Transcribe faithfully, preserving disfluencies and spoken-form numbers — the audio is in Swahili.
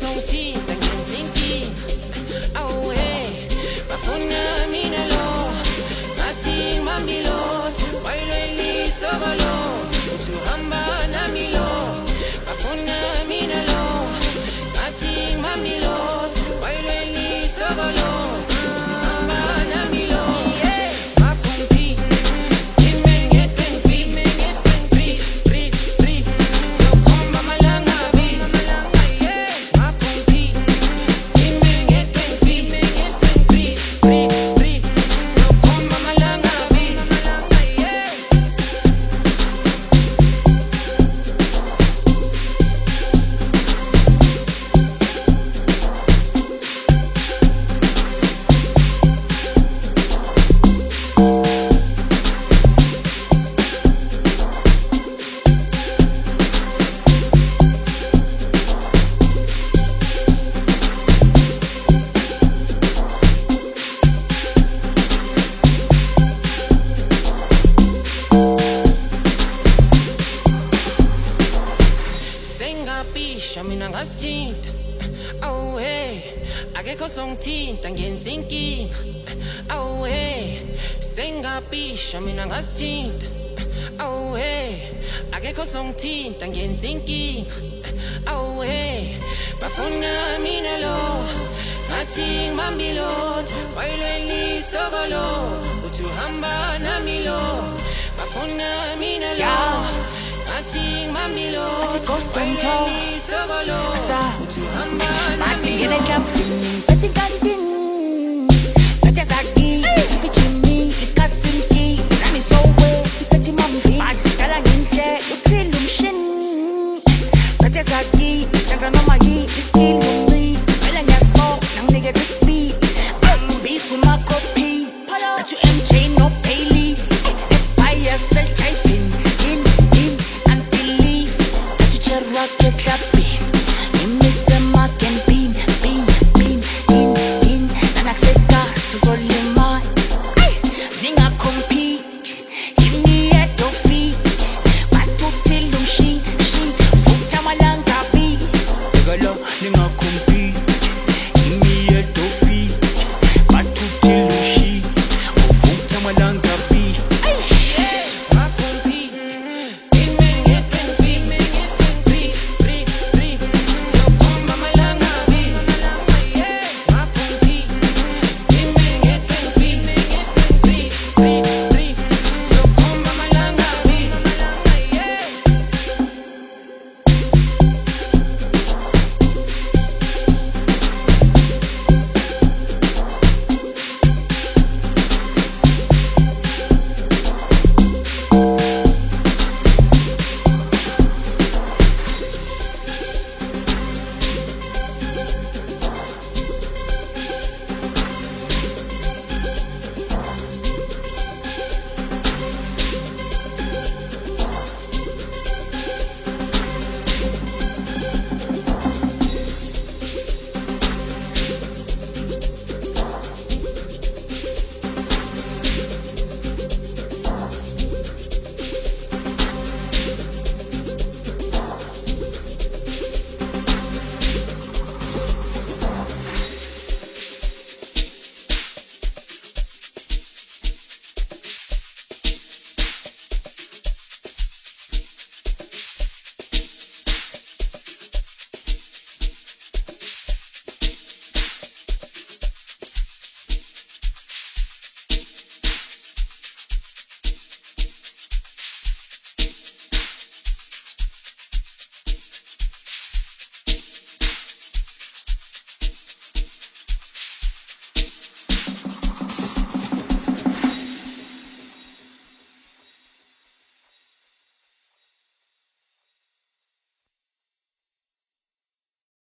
songithinta ngenza inkinga. Awe bafuna mina lo ngathi ngimambilotho wayilelistokolo uthi uhamba nami lo bafuna mina lo ngathi ngimambilotho wayilelistokolo uthi uhamba nami lo. Mina ngasithinta awuhe akekho songithinta ngenza inkinga. Awuhe sengapisha mina ngasithinta awuhe akekho songithinta ngenza inkinga. Awuhe bafuna mina lo ngathi ngimambilotho wayilelistokolo uthi uhamba nami lo bafuna mina lo ngathi ngimambilotho Ghost and Toe, Asa, Martin, get a cup, Betty got it in.